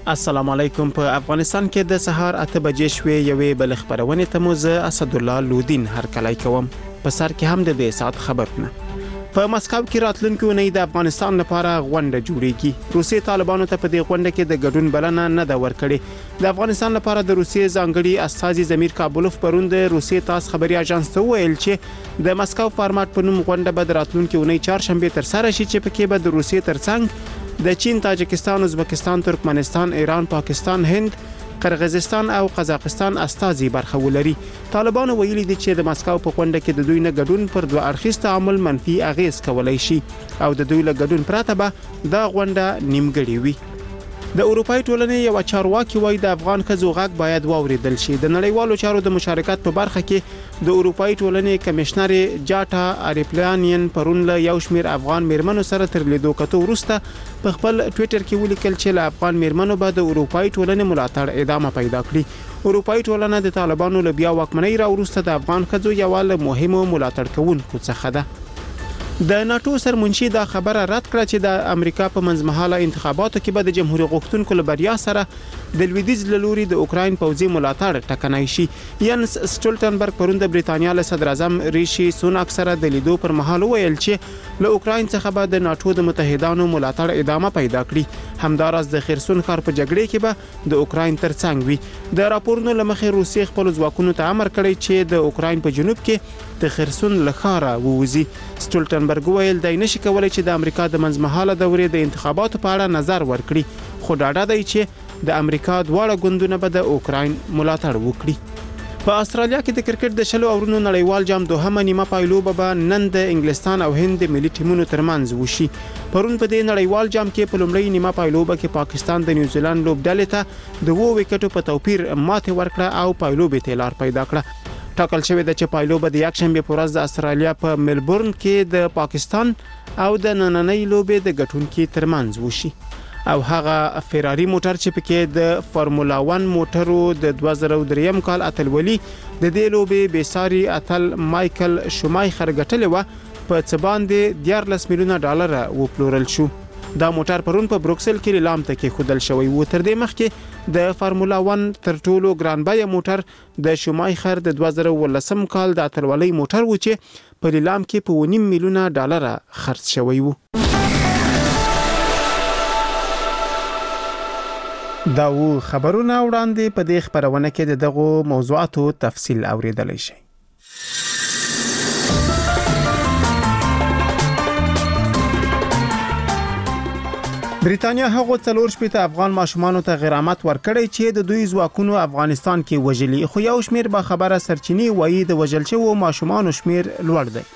السلام علیکم. په افغانستان کې د سهار 8 بجې شوې یوې بل خبرونه ته مو زه اسدالله لودین هرکلی کوم. په سر کې هم د دې سات خبرونه. په مسکو کې راتلونکي اونۍ د افغانستان لپاره غونډه جوړیږي. روسي طالبانو ته په دې غونډه کې د ګډون بلنه نه ده ورکړې. د افغانستان لپاره د روسي ځانګړي استازي زمیر کابلوف پرون د روسي تاس خبري اژانس ته ویل چې د مسکو فارمات په نوم غونډه به راتلونکي اونۍ چهارشنبه تر سره شي چې پکې به د روسي ترڅنګ د چین، تاجکستان، ازبکستان، ترکمنستان، ایران، پاکستان، هند، قرغیزستان او قزاقستان استازي برخه ولري. طالبان ویلي دي چې د مسکو په غونډه کې د دوی نه ګډون پر دوه اړخیز تعامل منفي اغیز کولای شي او د دوی له ګډون پرته به دا غونډه نیمګړې وي. د اروپای ټولنې یو چارواکي وایي د افغان ښځو غږ باید واوریدل شي. د نړیوالو چارو د مشارکت په برخه کې د اروپای ټولنې کمشنر جاټا اریپلانین پرون له یو شمېر افغان میرمنو سره تر لیدو کتو وروسته په خپل ټوئیټر کې ولیکل چې له افغان میرمنو به د اروپای ټولنې ملاتړ ادامه پیدا کړي. اروپای ټولنه د طالبانو له بیا واکمنۍ را وروسته د افغان ښځو یو له مهمو ملاتړ کوونکو څخه ده. د ناتو سرمنشي دا خبره رد کړه چې د امریکا په منځمهاله انتخاباتو کې به د جمهوریت غوښتونکو له بریا سره د لویدیځ له لوري د اوکراین پوځي ملاتړ ټکنای شي. ینس سټولټنبرګ پرون د بریتانیا له صدر اعظم ریشي سوناک سره د لیدو پر مهال ویل چې له اوکراین څخه به د ناتو د متحدانو ملاتړ ادامه پیدا کړي. همداراز د خرسون ښار په جګړې کې به د اوکراین ترڅنګ وي. د راپورونو له مخې روسي خپل ځواکونو ته امر کړی چې د اوکراین په جنوب کې د خرسون له ښاره ووځي. سټولټنبرګ ویل دی نشي کولای چې د امریکا د منځمهاله دورې د انتخاباتو په اړه نظر ورکړي، خو ډاډه دی چې د امریکا دواړه ګوندونه به د اوکراین ملاتړ وکړي. په استرالیا کې د کرکټ د شلو اورونو نړیوال جام دوهمه نیمه پایلوبه به نن د انګلستان او هند ملي ټیمونو ترمنځ وشي. پرون په دې نړیوال جام کې په لومړۍ نیمه پایلوبه کې پاکستان د نیوزیلند لوبډلې ته د 2 وکټو په توپیر ماته ورکړه او پایلوبې ته لار پیدا کړه. ټاکل شوی د چې پایلوبه د یکشنبه په ورځ د استرالیا په ملبورن کې د پاکستان او د نننۍ لوبې د ګټونکو ترمنځ وشي. او هغه فراری موټر چې پکې د فارمولا 1 موټرو د 2003 کال اتلولي د دې لوبې بیساری اتل مایکل شومایخر ګټلې و په څه باندې $14 میلیونه وپلورل شو. دا موټر پرون په بروکسل کې لیلام ته کې خودل شوی و. تر دې مخکې د فارمولا 1 تر ټولو ګران بیه موټر د شومایخر د 2013 کال د اتلولۍ موټر و چې په لیلام کې په $1.5 میلیونه خرڅ شوی و. دا و خبرونه وړاندې په دې خبرونه کې د دغه موضوعاتو تفصیل اوریدلای شئ. بریتانیا هغه 4 افغان ماشومان ته غرامت ورکړی چې د دوی ځواکونو افغانستان کې وژلي، خو یو شمیر به خبره سرچینی وایي د وژل شوو ماشومان شمیر لوړ دی.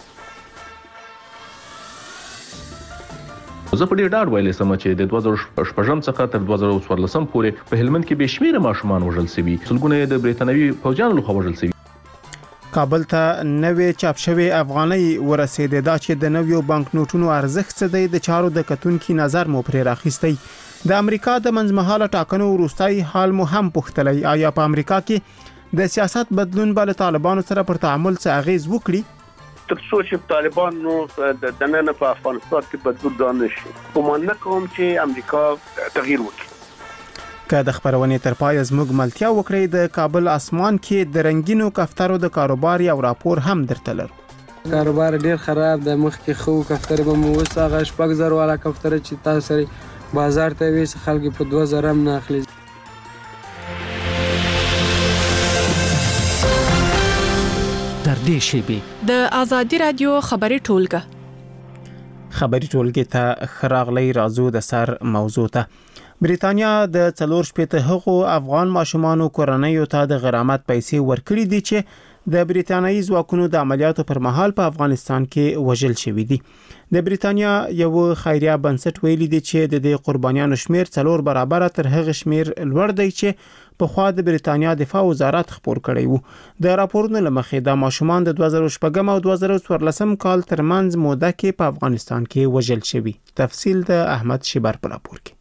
زه په ډیر ډاډ ویلې سم چې د 2014 څخه تر 2014 پورې په هلمند کې به شمیر ماشومان وژل شوي، سلګونه د بریتانوي فوجانو لخوا وژل شوي. کابل ته نوې چاپ شوی افغانۍ ورسېده. دا چې د نویو بانک نوټونو ارزښت څه دی د چارو د کتونکو نظر مو پرې راخیستی. د امریکا د منځمهاله ټاکنو وروستۍ حال مو هم پوښتلی آیا په امریکا کې د سیاست بدلون به له طالبانو سره پر تعامل څه اغیز وکړي. تر څو چې طالبان نو د دننه په افغانستان کې بدلون ځان نشي، کوم نه کوم چې امریکا تغییر وکړي. که د خبرونې تر پای زموږ ملتیا وکړي د کابل اسمان کې د رنگینو کفترو د کاروبار یو راپور هم درته لرو. کاروبار ډیر خراب د مخ کې خو کفتر به مو وساغه 6000 والا کفتر چې تاسو سره بازار ته وې خلک په 2000 هم نه اخلي. در دې شیبه د ازادي رادیو خبري ټولګه ته خراغلی رازو د سر موضوع ته. بریتانیا د 4 هغو افغان ماشومانو کورنیو ته د غرامت پیسې ورکړي دي چې د بریتانیایی ځواکونو د عملیاتو پر مهال په افغانستان کې وژل شوي دي. د بریتانیا یو خیریه بنسټ ویلي دی چې د دې قربانیانو شمیر 4 برابر تر هغه شمیر لوړ دی چې په خوا د بریتانیا دفاع وزارت خبر کړی وو. د راپورونو لمخې د ماشومان د 2014 او 2014 کال ترمنځ موده کې په افغانستان کې وژل شوي. تفصیل د احمد شیبر په راپور کې.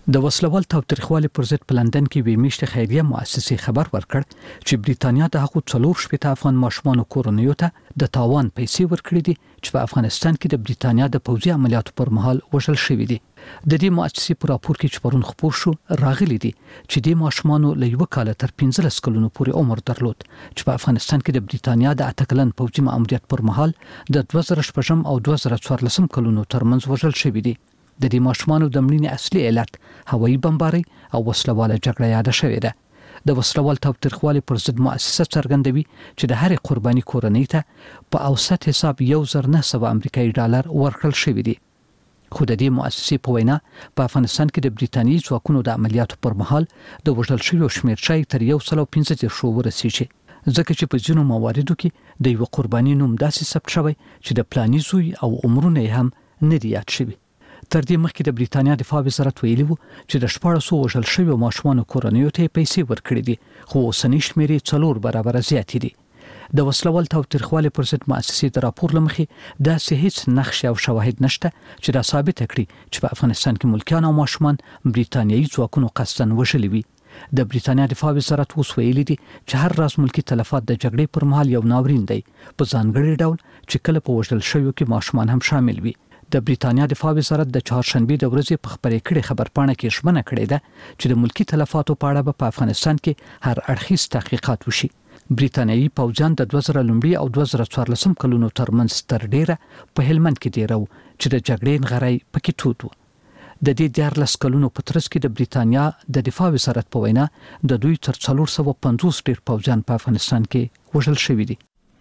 د وسلوال تاوتریخوالي پر ضد په لندن کې وی میشته خیریه مؤسسې خبر ورکړ چې بریتانیا د هغو 4 افغان ماشومان کورنیو ته د تاوان پیسې ورکړي دي چې په افغانستان کې د بریتانیا د پوځي عملیاتو پر مهال وژل شوی دي. د دې مؤسسې په راپور کې چې پرون خبر شو راغلي دي چې د ماشومانو له 1 کال تر 15 کلونو پورې عمر درلود چې په افغانستان کې د بریتانیا د اتکلن پوځي ماموریت پر مهال د 2014 او 2014 کلونو ترمنځ وژل شوی دي. د دې ماشومانو د مړینې اصلي علت هوایي بمباري او وسلواله جګړه یاد شوې ده. د وسلوال تاوتریخوالي پر ضد مؤسسه څرګندوي چې د هرې قرباني کورنۍ ته په اوسط حساب 1900 امریکایي ډالر ورکړل شوی دي. خو د دې مؤسسې په وینا په افغانستان کې د بریتانیایی ځواکونو د عملیاتو پر مهال د وژل شویو شمېر شای تر 115 ورسیږي. ځکه چې په ځینو مواردو کې د یو قرباني نوم داسې ثبت شوی چې د پلاني زوی او عمرونه هم نه دی یاد شوی. تر دې مخکې د بریتانیا دفاع وزارت ویلي وو چې د 1400 وژل شویو ماشومانو کورنیو ته پیسې ورکړي دي خو اوسنۍ شمېرې 4 برابر زیاتې دي. د وسلوال تاوتریخوالي پر ضد مؤسسې د راپور لمخې داسې هیڅ نقش او شواهد نشته چې دا ثابت کړي چې په افغانستان کې ملکیان او ماشومان بریتانیایی ځواکونو قصداً وژلي وي. د بریتانیا دفاع وزارت اوس ویلي دي چې هر راز ملکی تلفات د جګړې پر مهال یو ناورین دی په ځانګړي ډول چې کله په وژل شویو کې ماشومان هم شامل وي. د بریتانیا دفاع وزارت د چهارشنبه د ورځې په خبرې کړي خبرپاڼه کې ژمنه کړې ده چې د ملکی تلفاتو په اړه په افغانستان کې هر اړخیز تحقیقات وشي. بریتانیایی پوځیان د 2000 او 2014 کلونو ترمنځ تر ډیره په هلمند کې دیرو چې د جګړې نغړی پکې توت و. د دې 14 کلونو په ترڅ کې د بریتانیا د دفاع وزارت په وینا د دوی تر 450 ډیر پوځیان په افغانستان کې وژل شوي دي.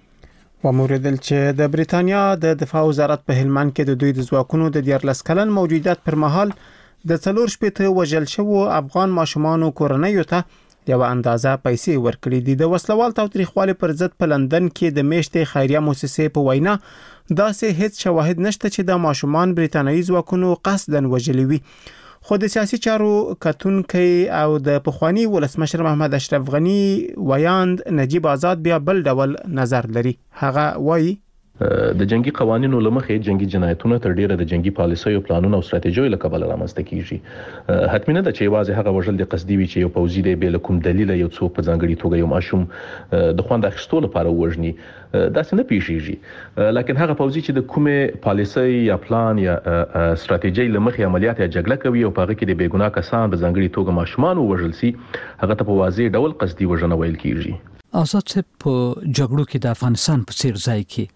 وموردل چې د بریتانیا د دفاع وزارت په هلمند کې د دوی د ځواکونو د 14 کلن موجودیت پر مهال د 4 وژل شوو افغان ماشومانو کورنیو ته یو اندازه پیسې ورکړي دي. د وسلوال تاوتریخوالي پر ضد په لندن کې د میشتې خیریه مؤسسې په وینا داسې هیڅ شواهد نشته چې د ماشومان بریتانیایی ځواکونو قصداً وژلي وي. خو د سیاسي چارو کتونکي او د پخوانی ولسمشر محمد اشرف غنی ویاند نجیب آزاد بیا بل ډول نظر لري. هغه وایي د جنگي قوانینو لمخې جنگي جنایتونه تر ډیره د جنگي پالیسیو پلانونو او ستراتیژیو له کبله رامنځته کیږي. حتمی نه ده چې واځي هغه وژل د قصدي وي چې یو پوځي دی بل کوم دلیل یو څوک په ځانګړي توګه یو ماشوم د خوند اخیستلو لپاره وژني داسې نه پیښیږي. لکه هغه پوځي چې د کومه پالیسي یا پلان یا ستراتیژي لمخې عملیات یا جګړه کوي او په هغه کې د بیګناه کسان په ځانګړي توګه ماشومان وژل سي هغه ته په واضح ډول قصدي وژنه ویل کیږي. آزاد صاحب په جګړو کې د افغانستان په څیر ځای کې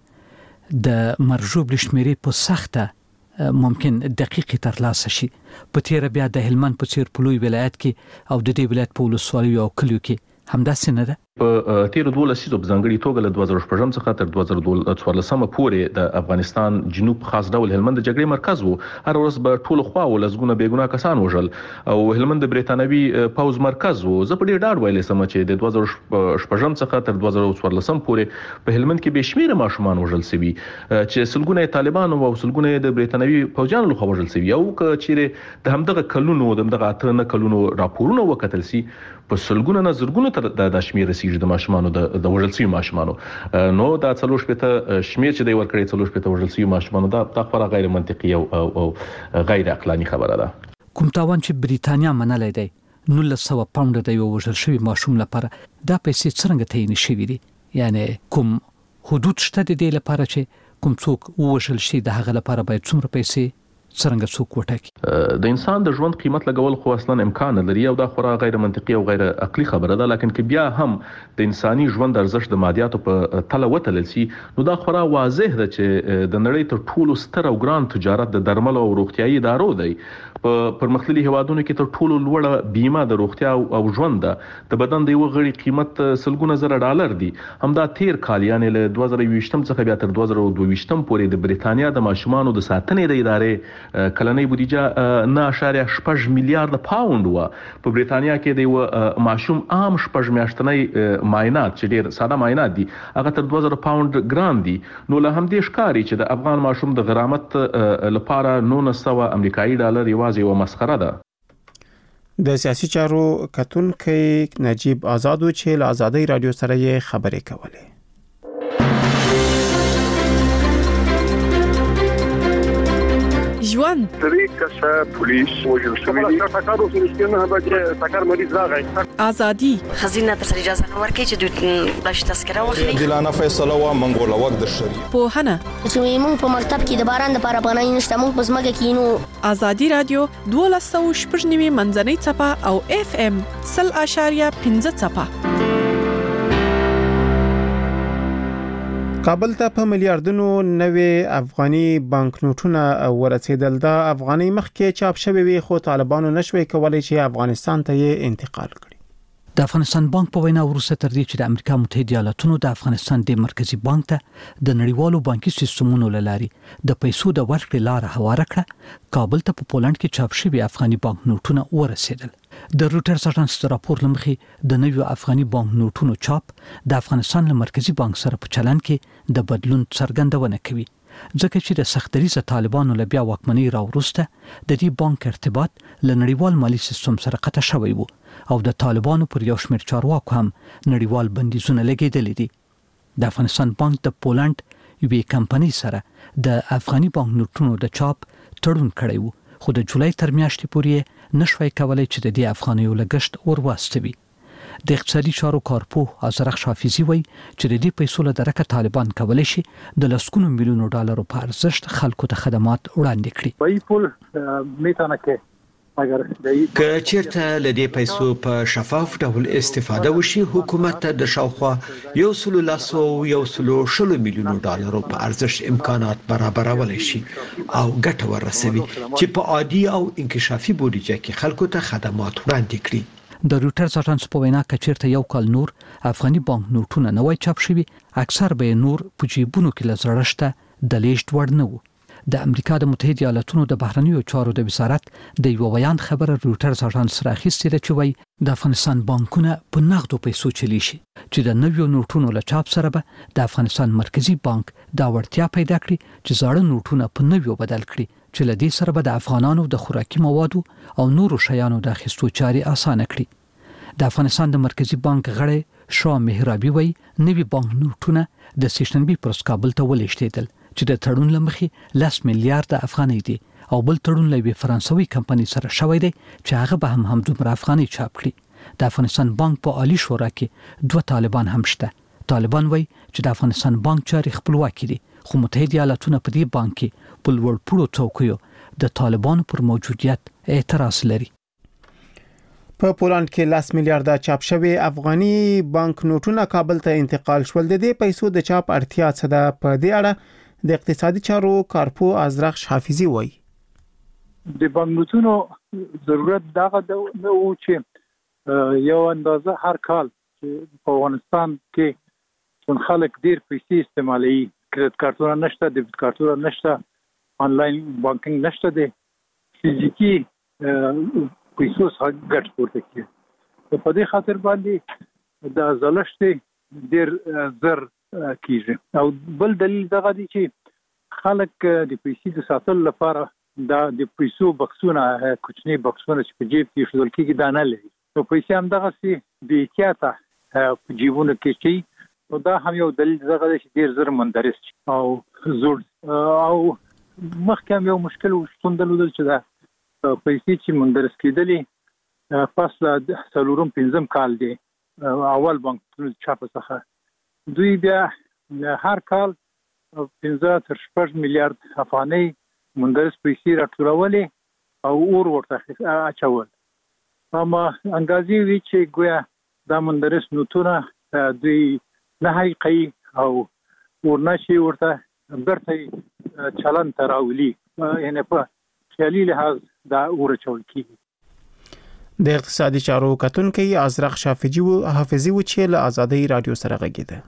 د مرجوب لشمېرې په سخته ممکن دقیق ترلاسه شي. په تیر بیا د هلمند په څیر په لوی ولایت کې او د دې ولایت په ولسوالیو او کلیو کې همداسې نه ده. په تیر 12 لسیزو په ځانګړي توګه له 2014 څخه تر 2014 پورې د افغانستان جنوب خاص ډول هلمند د جګړې مرکز وو. هر ورځ به ټول خوا ولزګونه بیګناه کسان وژل او هلمند د بریتانوي پوز مرکز وو. زه په ډیر ډاډ ویلې سم چې د 2014 څخه تر 2014 پورې په هلمند کې به شمیر ماشومان وژل شوي چې سلګونه طالبان او سلګونه د بریتانوي پوځیانو لخوا وژل شوي. او چې د همدغه کلونو دغه اتنه کلونو راپورونه وکتل سي په سلګونه نه زرګونه تر د شمیر د ماشومانو د وژل شویو ماشومانو نو دا 4 شمیر چې دی ورکړی 4 وژل شویو ماشومانو دا خبره غیر منطقي او غیر عقلاني خبره ده. کوم تاوان چې بریتانیا منلای دی 1900 پاونډ د یو وژل شوی ماشوم لپاره دا پیسې څنګه تعیین شوي دي؟ یعنی کوم حدود شته د دې لپاره چې کوم څوک وژل شي د هغه لپاره باید څومره پیسې څنګه څوک وټاکي؟ د انسان د ژوند قیمت لګول خو اصلا امکان نه لري او دا خورا غیر منطقي او غیر عقلي خبره ده. لکه که بیا هم د انساني ژوند ارزښت د مادیاتو په تله وتلل شي نو دا خورا واضح ده چې د نړۍ تر ټولو ستر او ګران تجارت د درملو او روغتيایي ادارو دی. په پرمختللي هیوادونو کې تر ټولو لوړه بیمه د روغتیا او ژوند ده. د بدن د یو غړي قیمت سلګونه زره ډالر دی. همدا تیر کال یعنی له 2020 څخه بیا تر 2022 پورې د بریتانیا د ماشومانو د ساتنې د ادارې کلنۍ بودیجه 9.8 میلیارډ پاوند و. په بریتانیا کې د یو ماشوم عام 6 میاشتنۍ معاینات چې ډیر ساده معاینات دي هغه تر 2000 پاوند ګران دي. نو له همدې ښکاري چې د افغان ماشوم د غرامت لپاره 900 امریکایي ډالر یوازې یو مسخره ده. د سیاسي چارو کتونکي نجیب آزاد چې له آزادۍ رادیو سره یې خبرې کولې. ژوند 3 کسه پولیس وژل شوی دي ټاکارو سره نه به ټاکار مریض راغی ازادي خزینه ته اجازه نه ورکړي چې دوی باش تذکره واخلي دلانه فیصله وا منګول وخت د شریعت پوهنه چې موږ په مکتب کې د باران د لپاره پناه نشته موږ په ځمکه کې نو ازادي رادیو 1290 منځنۍ چپه او FM 0.15 چپه کابل ته په میلیارډونو نوي افغاني بانکنوټونه ورسېدل. د افغاني مخکې چاپ شوی وي خو طالبانو نشوي کولای چې افغانستان ته یې انتقال کړي. د افغانستان بانک په وینا وروسته تر دې چې د امریکا متحده ایالاتونو د افغانستان د مرکزی بانک ته د نړیوالو بانکي سیستمونو لاري د پیسو د ورکړې لار هواره کړه، کابل ته په پولند کې چاپ شوی افغاني بانک نوټونه ورسېدل. د روټرز اژانس راپور لمخې د نویو افغاني بانک نوټونو چاپ د افغانستان له مرکزی بانک سره په چلن کې د بدلون څرګندونه کوي، ځکه چې د سختريزه طالبانو له بیا واکمنۍ راوروسته د دې بانک ارتباط له نړیوال مالی سیستم سره قطع شوی وو او د طالبانو پر یو شمېر چارواکو هم نړیوال بندیزونه لګیدل دي. د افغانستان بانک د پولند یوې کمپنۍ سره د افغاني بانک نوټونو د چاپ تړون کړی وو، خو د جولای تر میاشتې پورې نشوي کولای چې د دې افغانیو لګښت ورواستوي. د اقتصادي چارو کارپوه ازرق شافیزی وایي چې د دې پیسو له درکه طالبان کولای شي د لسکونو میلیونو ډالرو په ارزښت خلکو ته خدمات وړاندې کړي. وایي پول میتونه کې اگر که چیرته لدې پیسو په شفاف ډول استفاده وشي، حکومت ته د شاوخوا 1.1 میلیونو ډالرو په ارزښت امکانات برابرولای شي او ګټه ورسوي چې په عادي او انکشافي بودیجه کې خلکو ته خدمات وړاندې کړي. د روټرز اژانس په وینا کې چیرته یو کال نور افغاني بانک نوټونه نه وای چاپ شوي، اکثر به نور په جیبونو کې لزړشته د لیشت وړ نه وو. د امریکا د متحده ایالاتونو د بهرنیو چارو د وزارت د یو بیان خبره روټرز اژانس راخیستې ده چې وایي د افغانستان بانکونه په نغدو پیسو چلی شي چې د نویو نوټونو له چاپ سره به د افغانستان مرکزی بانک دا وړتیا پیدا کړي چې زاړه نوټونه په نویو بدل کړي چې له دې سره به د افغانانو د خوراکي موادو او نورو شیانو د اخیستو چارې اسانه کړي. د افغانستان د مرکزی بانک غړی شاه مهرابي وایي نوي بانک نوټونه د سیشنبي پر کابل ته ولېږدېدل چې د تړون لمخې 10 میلیارډ افغانۍ دي او بل تړون له فرانسوي کمپنۍ سره شوی دی چې هغه به هم دومره افغانۍ چاپ کړي. د افغانستان بانک په عالی شورا کې 2 طالبان هم شته. طالبان وایي چې د افغانستان بانک چاري خپلواکي دي، خو متحده ایالاتونه په دې بانک کې په لوړ پوړو څوکیو د طالبانو پر موجودیت اعتراض لري. په پولند کې 10 میلیارډ چاپ شوی افغاني بانک نوټونه کابل ته انتقال شول. د دې پیسو د چاپ اړتیا څه ده؟ په دې اړه د اقتصادي چارو کارپوه ازرق حافظي وایي د بانک نوټونو ضرورت دغه نه و چې یو اندازه هر کال چې په افغانستان کې څون خلک ډیر پیسې استعمالوي، کریډټ کارتونه نشته، ډیبټ کارتونه نشته، آنلاین بانکینګ نشته، د فزیکی پیسو څخه ګټ پورته کیږي. په دې خاطر باندې د زلشت ډیر زر کیږي. او بل دلیل دغه دی چې خلک د پیسې د ساتلو لپاره د پیسو بکسونه کوچنی بکسونه چې په جیب کې شول کېږي دا نه لري، نو پیسې هم دغه سي بې احتیاطه په جیبونو کې شي، نو دا هم یو دلیل دغه دی چې ډیر زر مندرس شي او زوړ او مخکې هم یو مشکل شتون درلود چې دا پیسې چې مندرس کېدلې پس د 4-5 کال دی اول بانک چاپ څخه دوی بیا هر کال 15-16 میلیارډ افغانۍ مندرس پیسې راټولولې او اور ورته اچول. اما انګازي وی چې ګویا دا مندرس نوټونه دوی نه حقيقي او ورنشي ورته برته چلن تراولي، یعنی په خیالي لحاظ دا اور چول کیږي. د اقتصادي چارو کتونکي ازرق حافظي و چې له آزادۍ رادیو سره غږیده.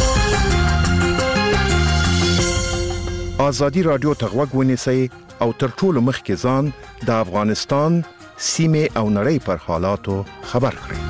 آزادی رادیو ته غوږ ونیسئ او تر ټولو مخکې ځان د افغانستان سیمه او نړۍ پر حالاتو خبر کړئ.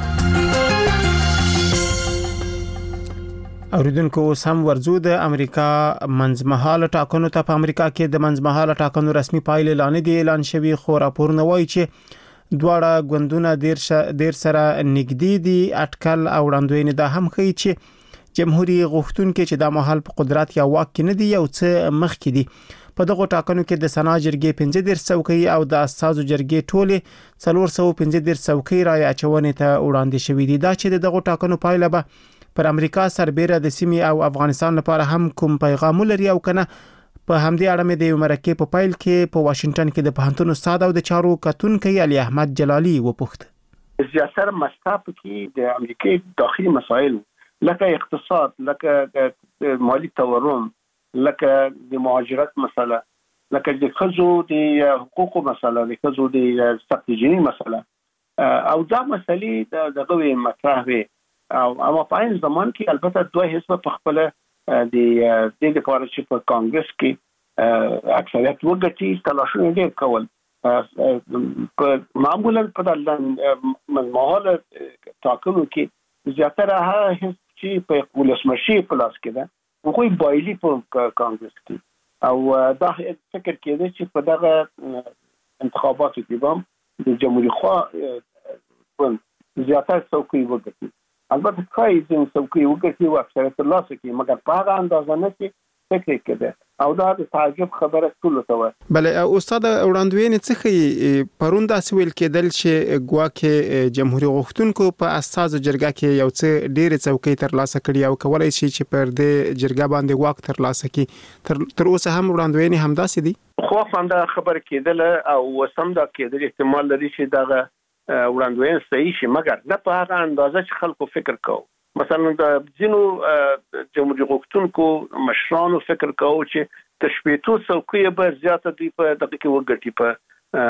اوریدونکو سم ورزو د امریکا منځمهاله ټاکنو ته په امریکا کې د منځمهاله ټاکنو رسمي پایلې اعلان شوي، خو راپورونه وایي چې دواړه ګوندونه ډیر سره نږدې دي. اټکل او وړاندوینې دا هم ښیي چې جمهوریت غوښتونکي چې د مهال په قدرت یا واک کې نه دي یو څه مخکې دي. په دغه ټاکنو کې د سنا جرګې 15 څوکۍ او د اساسو جرګې ټوله 415 څوکۍ رای اچونې ته وړاندې شوې دي. دا چې دغه ټاکنو پایله به پر امریکا سربېره د سیمې او افغانستان لپاره هم کوم پیغام لري او کنه. په همدې اړه مې د مرکې په پایل کې په واشنگټن کې د پوهنتون استاد او د چارو کتونکي علي احمد جلالي وپوښت. زیاتره مساپ کې د امریکای داخلي مسایل لکه اقتصاد، لکه مالی تورم، لکه د مهاجرت مسله، لکه د خزو د حقوقو مسله، د خزو د استراتیژي مسله او دا مسلې دغه مطرح وي. او اما په این زمان کې البته دوه حزب په خپل د دې لپاره چې په کانګرس کې اکثریت وګټي تلاشونه ډېر کول. معمولا په دغه مهال ټاکنو کې زیاتره هغه حزب چې په ولسمشي په لاس کې ده هغوی بایلي په کانګرس کې او دا فکر کېده چې په دغه انتخاباتو کې به د جمهوریت خوا زیاتره څوکۍ وګټي. البته کای ځین څوکۍ وګټي او اکثریت ترلاسه کړي، مګر په هغه اندازه نه چې فکر کېده او دا د تعجب خبره ټول ته و. بله استاد وړاندوینې څخه پرون دا سویل کېدل چې ګواکې جمهوریت غوښتونکو په اساسو جرګه کې یو څه ډېر څوکۍ ترلاسه کړي او کولای شي چې پر دې جرګه باندې واک ترلاسه کړي. تر اوسه هم وړاندوینې همداسې دي. خو فنده خبر کېدل او سم دا کېدل احتمال لري چې دغه وړاندوینه صحیح شي، مګر نه په هغه اندازه چې خلکو فکر کوي. مثلا د ځینو جمهوریت غوښتونکو مشرانو فکر کوي چې د شپېتو څوکۍ به زیاته دی په دغه کې وګټي، په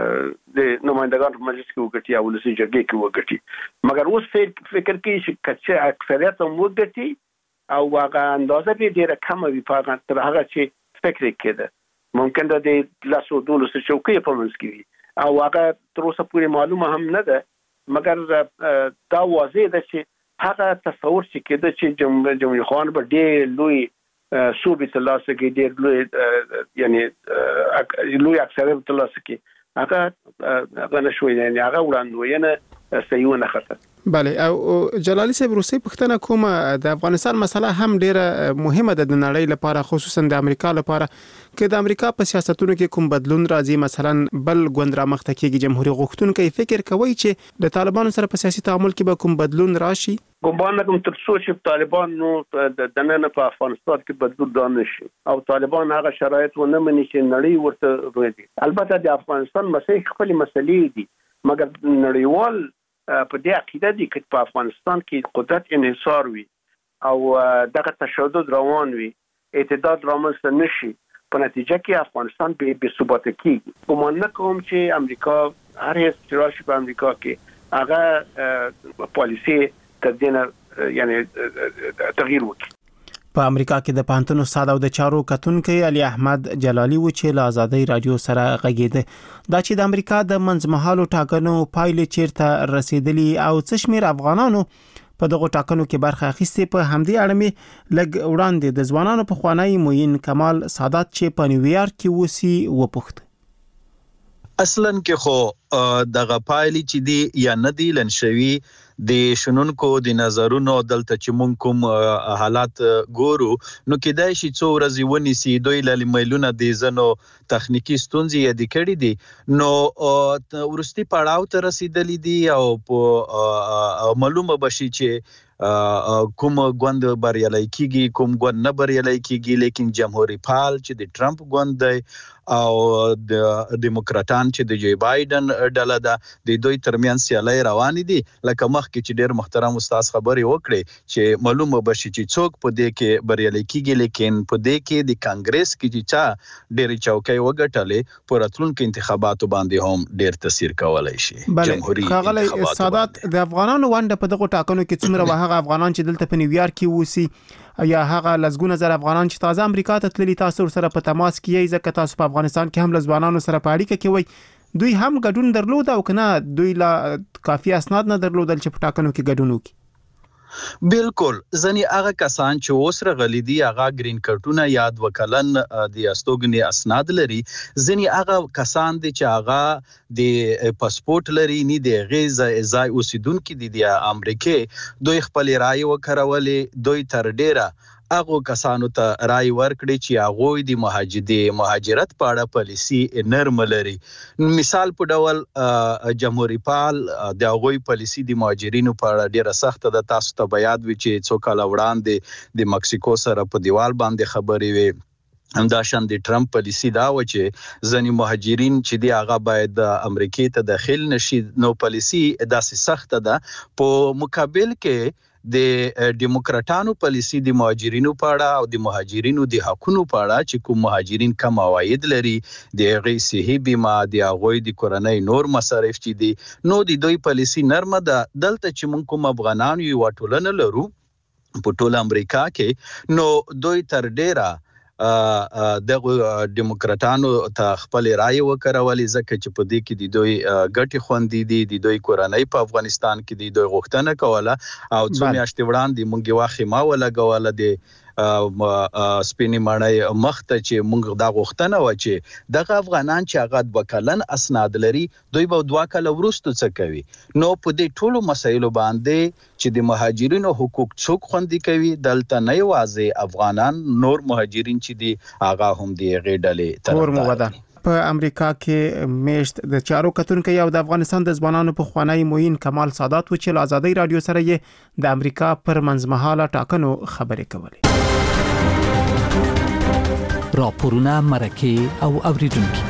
د نمائندګانو په مجلس کې وګټي او ولسي جرګې کې وګټي. مګر اوس فکر کوي چې کچه اکثریت هم وګټي او هغه اندازه به ډېره کمه وي په هغه تر هغه چې فکر کېده. ممکن د 12 څوکۍ په منځ کې وي او هغه تر اوسه پورې معلومه هم نه ده، مګر دا واضح ده چې هغه تصور چې کېده چې جمهوریت خوان به ډېر لوی صوبې ترلاسه کړي، ډېر لوی یعنی لوی اکثریت ترلاسه کړي، هغه نشوي. یعنی هغه وړاندوینه صحیح ونه خطه. بله او جلالي صاحب روسي پښتنه کومه د افغانستان مسله هم ډیره مهمه ده د نړۍ لپاره، خصوصا د امریکا لپاره. که د امریکا په سیاستونو کې کوم بدلون راځي، مثلا بل ګوند را مخته کېږي، جمهوریت غوښتونکي فکر کوي چې د طالبانو سره په سیاسي تعامل کې به کوم بدلون راشي. ګمان کوم تر څو چې طالبان نو د نن په افغانستان کې بدلون دا نشي او طالبان هغه شرایط ونه مني چې نړۍ ورته روي. البته د افغانستان مسایل خپل مسلې دي، مګر نړیوال په دې عقیده دي چې په افغانستان کې قدرت انحصار وي او دغه تشدد روان وي، اعتدال رامنځته نشي، په نتیجه کې افغانستان به ثبات کیږي. ګمان کوم چې امریکا هر هیڅ چې راشي په امریکا کې هغه پالیسي تدینه یعنی تغییر وکړي. په امریکا کې د پوهنتون استاد او د چارو کتونکي علي احمد جلالي و چې له آزادۍ رادیو سره غږیده. دا چې د امریکا د منځمهالو ټاکنو پایلې چیرته رسیدلي او څه شمېر افغانانو په دغه ټاکنو کې برخه اخیستې، په همدې اړه مې لږ وړاندې د ځوانانو په خوانی موین کمال سادات چې په نیویارک کې وسی وپوښت. اصلا کې خو دغه پایلې چې دی یا نه دی لنشوي د شنونکو د نظرونو دلته چې مونږ کوم حالات ګورو نو کېدای شي څو ورځې ونیسي دوی له میلونه د زنو تخنیکی ستونزې یادې کړې دي نو ورستي پړاو ته رسیدلې دي او معلومه بشي چې کوم ګوند بریالي کیږي کوم ګوند نه بریالي کیږي، لیکن جمهوریت فعال چې د ټرمپ ګوند دی او د دیموکراتان چې د جو بایدن ډله ده د دوی ترمنځ سیالي روان دي. لکه مخکې چې ډېر محترم استاد خبري وکړي چې معلومه بشي چې څوک په دې کې بریالي کیږي، لیکن په دې کې د کانګرس کې چې چا ډېر چوکۍ وګټلې په راتلونکو انتخاباتو باندې هم ډېر تاثیر کولای شي. جمهوریت خغلی سادات د افغانانو ونده په دغه ټاکنو کې څومره هغه افغانان چې دلته په نیویارک کې وسی یا هغه لزګونه زر افغانان چې تازه امریکا ته تللي، تاسو سره په تماس کې یې ځکه تاسو په افغانستان کې هم لزبانانو سره په اړیکه کې وي، دوی هم ګډون درلود او کنه دوی لا کافي اسناد نه درلودل چې په ټاکنو کې ګډون وکړي؟ بالکل ځنی هغه کسان چې اوس رغلي دي هغه گرین کارتونه یاد وکلن د استوګنی اسناد لري ځنی هغه کسان دي چې هغه د پاسپورت لري نه دی غیزای اوسیدونکو دي د امریکای دوی خپل رائے وکړولې دوی تر ډیره هغه کسانو ته رائے ورکړي چې هغه د مهاجرت په اړه پالیسی نرم لري مثال په ډول جمهوریت پال د هغه پالیسی د مهاجرینو په اړه ډیره سخت ده تاسو ته بیان وی چې څو کال وړاندې د مکسیکو سره په دیوال باندې خبرې وي همداشان د ټرمپ پالیسی دا و چې ځنی مهاجرین چې دی هغه باید امریکای ته داخل نشي نو پالیسی داسې سخت ده په مقابل کې د ډیموکراټانو پالیسی د مهاجرینو په اړه او د مهاجرینو د حقوقو په اړه چې کوم مهاجرین کم عواید لري د غي صحي بیمه د هغوی د کورنۍ نور مصارف چې دي نو د دوی پالیسی نرمه ده دلته چې موږ کوم افغانان یو ټولنه لرو په ټول امریکا کې نو دوی تر ډیره د ډیموکراټانو ته خپل رائے وکړولې ځکه چې په دې کې د دوی ګټي خوندې دي د دوی کورنۍ په افغانستان کې د دوی غوښتنه کوله او څو میاشتې وړاندې مونږ واخې ما ولګوله د سپینې مړی مخته چې مونږ دا غوښتنه و چې دغه افغانان چې هغه وکلن اسناد لري دوی به 2 کال وروسته څه کوي نو په دې ټولو مسایلو باندې چې د مهاجرینو حقوق څوک خوندي کوي دلته نه یوازې افغانان نور مهاجرین چې دي هغه هم دی غېډلې تر په امریکا کې میشت د چارو کتونکو یو د افغانستان د ځوانانو په خوانی موین کمال سادات و چې له آزادۍ رادیو سره یې د امریکا پر منځمهاله ټاکنو خبرې کولې راپورونه مرکه او اوریدونکو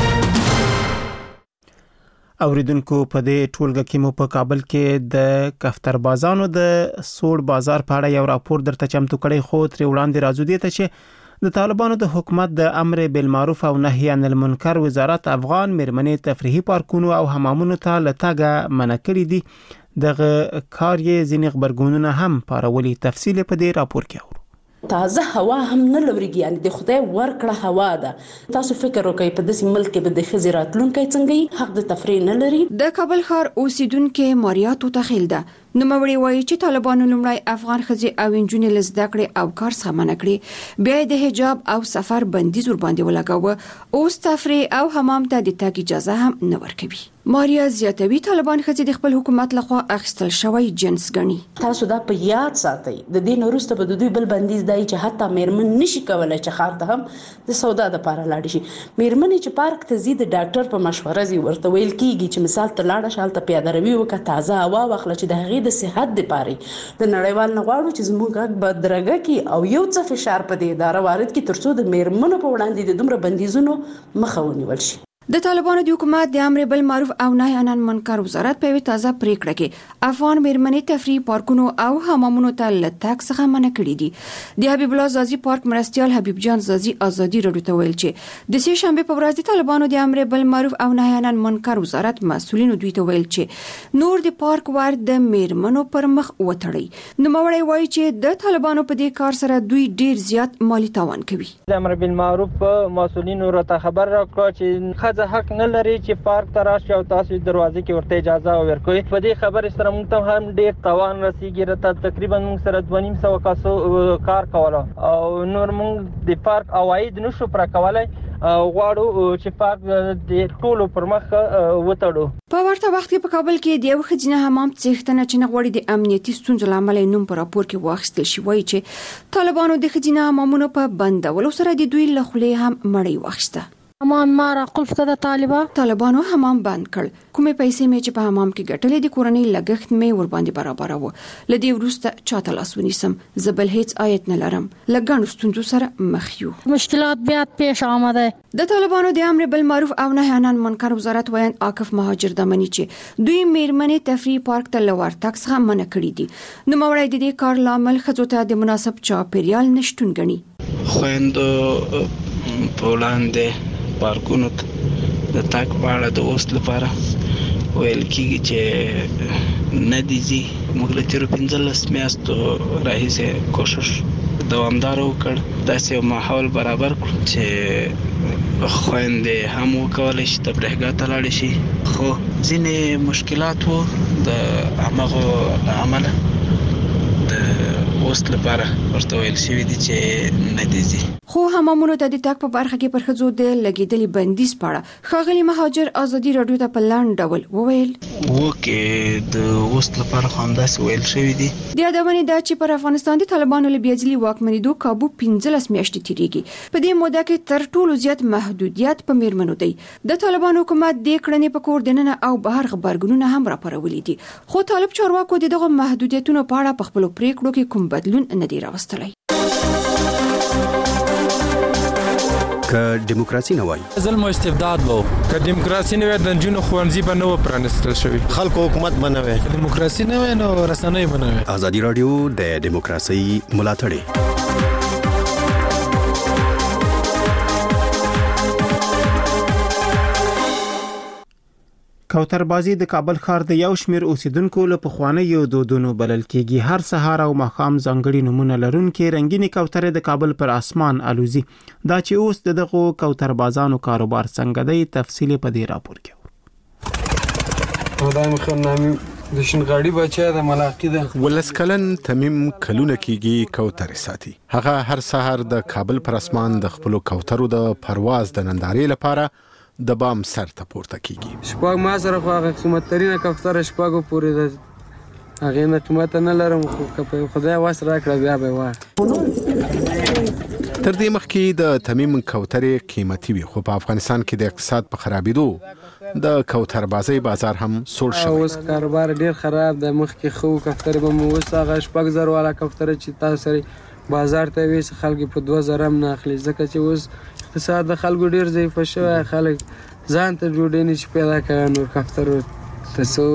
په دې ټولګه کې مو په کابل کې د کفتر بازانو د سوړ بازار په اړه یو راپور درته چمتو کړی خو تر وړاندې راځو دي ته چې د طالبانو د حکومت د امر بالمعروف او نهي عن المنکر وزارت افغان میرمنې تفریحي پارکونو او حمامونو ته لټاګه منع کړی دي دغه کار یې ځینې خبرګونونه هم پارولي تفصیل په دې راپور کې اورو تازه هوا هم نه لوريږي یعنی د خدای ورکړه هوا ده تاسو فکر وکړئ په داسې ملک کې به د خزي راتلونکي څنګه حق د تفریح نه لري د کابل ښار اوسیدونکو ماریاتو تخیل ده نو موري وایي چې طالبانو لومړی افغان خزي او انجونې لزده کړې او کار څخه منع کړې بیا د حجاب او سفر بندیز ور باندې ولګاوه اوس تفریح او حمام ته د تګ اجازه هم نه ورکوي ماریا زیاتوي طالبان خزي د خپل حکومت لخوا اخیستل شوی جنس غني تاسو دا په یاد ساتئ د دې وروسته به د دوی بل بندیز دی چې حتی میرمن نشي کولای چې خار ته هم د سودا د لپاره لاړ شي میرمن چې پارک ته زی د ډاکټر په مشوره زی ورته ویل کیږي چې مثال ته لاړ شال ته پیاده روي وکړه تازه هوا واخله چې د هغې د صحت لپاره د نړیوال نغواړو چې زموږ بدرګه کې او یو څه فشار په دې اداره وارد کی ترڅو د میرمنو په وړاندې د دومره بندیزونو مخه ونیول شي د طالبانو د حکومت د امر بالمعروف او نهي عن المنکر وزارت په تازه پریکړه کې افغان میرمنې تفریح پارکونو او حمامونو ته لټاک څخه منع کړی دي د حبیب الله زازي پارک مرستيال حبیب جان زازي ازادي رادیو ته ویل چې د سې شنبه په ورځ د طالبانو د امر بالمعروف او نهي عن المنکر وزارت مسؤلینو دوی ته ویل چې نور د پارک ور د میرمنو پر مخ وټړي نو موري وایي چې د طالبانو په دې کار سره دوی ډیر زیات مالی تاوان کوي د امر بالمعروف مسؤلینو راته خبر راکړه چې زه حق نه لري چې پارک ته راشي او تاسو دروازې کې ورته اجازه ورکوي په دې خبره سره موږ ته هم ډیر تاوان رسیږي راته تقریبا موږ سره 2.5 کاسو کار کوله او نور موږ د پارک اواید نشو پر کولای غواړو چې پارک د ټولو پر مخ وټړو په ورته وخت کې په کابل کې د یو خځینه حمام څښتنه چې نغوړي د امنیتي ستونزو لامل نوم پر راپور کې واخیستل شي وایي چې طالبانو د خځینه حمامونو په بندولو سره د دوی له خولې هم مړی واخیسته حمام مارا قلت د طالبانو حمام بند کړ کومې پیسې مې چې په حمام کې ګټلې د کورنۍ لګښت مې ور باندې برابر و لدی وروسته چاته لاس ونیسم زبل هیڅ آیت نه لرم لګڼو ستونزو سره مخ یو مشکلات بیا پیش آمده د طالبانو د امر بالمعروف او نهي عن المنکر وزارت وایي عاکف مهاجر دمنی چې دوی میرمنې تفریح پارک ته لور تک څخه منع کړی دي نو موري د دې کار لامل خځو ته د مناسب چاپیریال نشټون غني خويندو پولاندې پارکونو د تاک پاړه د اوس لپاره ویل کیږي چې ندیزي موږ له تیر 15 میاشتو راهیسه کوشش دوامدار وکړ داسې یو ماحول برابر کړو چې خويندې هم وکولای شي تفریحګاه ته لاړ شي خو ځینې مشکلات وو د هغه عمل د اوس لپاره ورته ویل شوی دی چې نه دي. خو حمامونو ته د تک په برخه کې پر خځو د لګیدلي بندیز پاړه ښاغلي مهاجر ازادي رادیو ته په لاند ډول وویل وکه د اوس لپاره هم داسې ویل شوی دی. د یادونې دا چې پر افغانستان د طالبانو له بیاځلي واکمنېدو کابو 15 میاشتې تیریږي. په دې موده کې تر ټولو زیات محدودیت په میرمنو دی. د طالبانو حکومت د کړنې په کور دننه او بهر خبرګونونه هم راپارولي دي. خو طالب چارواکو دغه محدودیتونو په اړه په خپل پریکړو کې کوم بدلون نه دی راوستلی. که دیموکراسي نه وای ظلم او استبداد وو، که دیموکراسي نه وای د جنونو خوانزي به نه پرانستل شوی، خلکو حکومت به نه وای، دیموکراسي نه وای نو رسنۍ به نه وای. ازادي رادیو د دیموکراسي ملاتړی. کوتربازي د کابل ښار د یو شمېر اوسیدونکو له پخوانیو دودونو بلل کېږي. هر سهار او ماښام ځانګړي نمونه لرونکي رنګینې کوترې د کابل پر اسمان الوزي. دا چې اوس دغه کوتربازانو کاروبار څنګه دی تفصیل په دې راپور کې. خدای مخنامي د شنغاړي بچا د ملاقات ده ولسکلن تمیم کلونه کېږي کوترې ساتي. هغه هر سهار د کابل پر اسمان د خپل کوترو د پرواز د نندارې لپاره د بام سر ته پورته کیږي. شپږ ما سره خو هغه قیمت ترینه کوتره شپږو پورې ده. هغه نه قیمت نه لرم خو که خدای واس راکړه بیا به واه. تر دې مخکې د تمیم کوترې قیمتي وي، خو په افغانستان کې د اقتصاد په خرابېدو د کوتربازۍ بازار هم سوړ شوی. اوس کاروبار ډیر خراب دی. مخکې خو کوترې به مو اوس هغه 6000 والا کوتره چې تاسو سره بازار ته وي خلک په 2000 هم نه اخلي، ځکه چې اوس اقتصاد د خلکو ډیر ضعیف شوی. خلک ځان ته ډوډۍ نشي پیدا کوي نور کوترو تاسو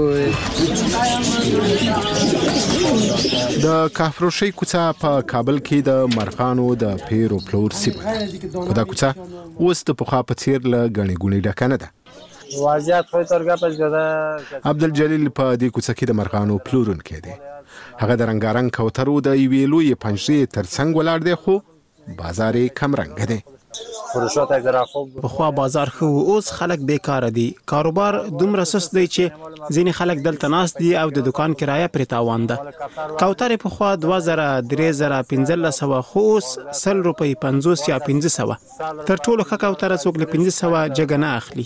د کافروشي کوڅه په کابل کې د مرغانو د پیر او پلور سیمه. دا کوڅه اوس د پخوا په څیر له غني ګونی ډکه نه ده. واجات خو ترګه پښګدا عبدالجلیل په دې کوڅه کې د مرغانو پلورونکی دی. هغه د رنگارنګ کوترو د یوې لویې پنجرې ترڅنګ ولاړ دی، خو بازار یې کم رنګ دی. پخوا بازار خو اوس خلک بیکاره دي. کاروبار دومره سست دی چې ځینې خلک دلته ناست دي او د دکان کرایه پرې تاوان ده. کوترې پخوا 2000 3000 1500 خو اوس 100 روپۍ 50 یا 500. تر ټولو ښه کوتره څوک له 500 جګ نه اخلي.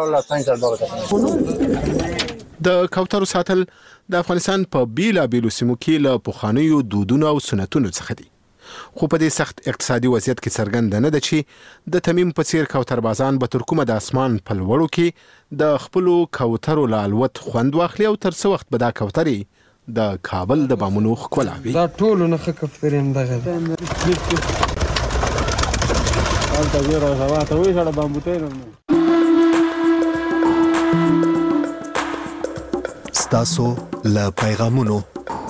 د کوترو ساتل د افغانستان په بیلابیلو سیمو کې له پخوانیو دودونو او سنتونو څخه دي. خو په دې سخت اقتصادي وضعیت کې څرګند نه ده چې د تمیم په څیر کوتربازان به تر کومه د اسمان په لوړو کې د خپلو کوترو له الوت خوند واخلي او تر څه وخت به دا کوترې د کابل د بامونو ښکلا وي. دا ټولو نه ښه کوترې همدغه ده. ستاسو له پیغامونو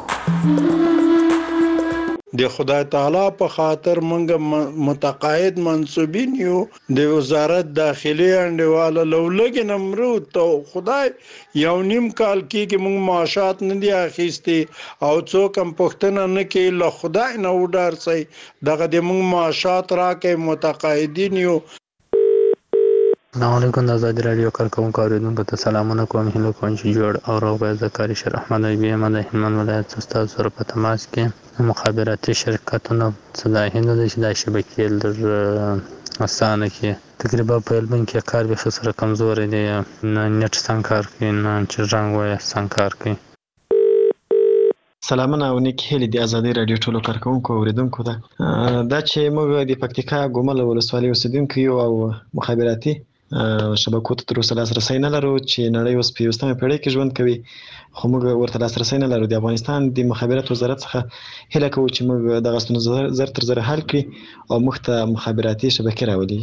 د خدای تعالی په خاطر مونږ متقاعد منصوبین یو د وزارت داخلي انډیواله لولګ نمرو ته خدای یو نیم کال کې مونږ معاشات نه دی اخیستي او څوک هم پښتنه نه کې له خدای نه وډار سي دغه د مونږ معاشات راکې متقاعدین یو. السلام علیکم. د آزادي رادیو کارکونکو اوریدونکو ته سلامونه کوم. هیله کوم چې جوړ او روغ وي. زکاری شیر احمد ایبی ام د هلمند ولایت څخه سره په تماس کې مخابراتي شرکتونو صلاحیت لري چې د شبکې لر اسانه کې تقریبا په هلمند کې کار به سره کمزور دي، نه نت څنګه کار کوي نه چې رنګ وای څنګه کار کوي. سلامونه او نیک هیلې د آزادي رادیو ټولو کارکونکو اوریدونکو ته. دا چې موږ د پکتیکا ګومل ولسوالۍ اوسیدونکو یو او مخابراتي شبکو ته تر اوسه لاسرسی نه لرو چې نړۍ اوس په 21مه پیړۍ کې ژوند کوي، خو موږ ورته لاسرسی نه لرو. د افغانستان د مخابرات وزارت څخه هیله کوو چې موږ دغه ستونزه زر تر زر حل کړي او موږ ته مخابراتي شبکې راولي.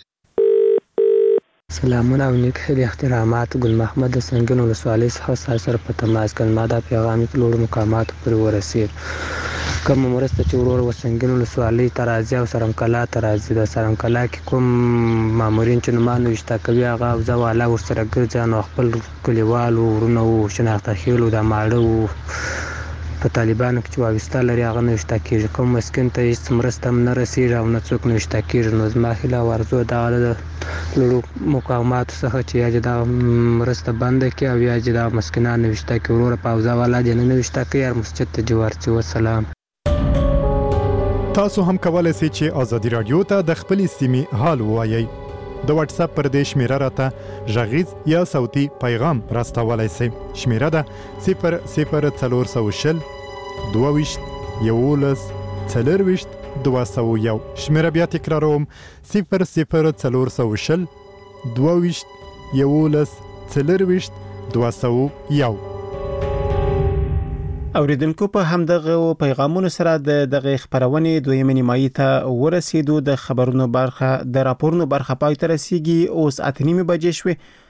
سلامونه او نیک هیلې احترامات. ګل محمد د سنگین ولسوالۍ څخه سره په تماس کې ما دا پیغام په لوړ مقاماتو پورې ورسید. کوم مرسته چې ورور وسنګین ولسوالۍ ترازی او سرمکلا ترازی د سرمکلا کې کوم مامورین چې نمانو وشتا کوي هغه ځواله ورسره ګرځي نو خپل کلیوالو ورونو شناخته خېلو د ماړو په طالبانو کې چې وابسته لري هغه نه وشته کېږي، کوم مسکین ته هېڅ مرسته هم نه رسېږي او نه څوک نه وشته کېږي. نو زما هیله او ارزو دغه د لوړو مقاماتو څخه چې یا چې دغه مرسته بنده کړي او یا چې دغه مسکینان نه وشته کړي. وروره په اوضاع والا دې نه وشته کړي، هر مسجد ته جوار شي. والسلام. تاسو هم کولای شئ چې آزادي رادیو ته د خپلې سیمې حال ووایئ. د واتس اپ پر دې شمیره راته غږیز یا صوتي پیغام راستولای شئ. شمیره ده 00420 22 11 40 201. شمیره بیا تکراروم 00420 22 11 40 201. اوریدونکو په همدغه پیغامونو سره دغه خبرونه دویمه نیمایي ته ورسېدو. د خبرونو برخه د راپورونو برخه پای ته رسیدي. اوس 8:30 بجې شوې.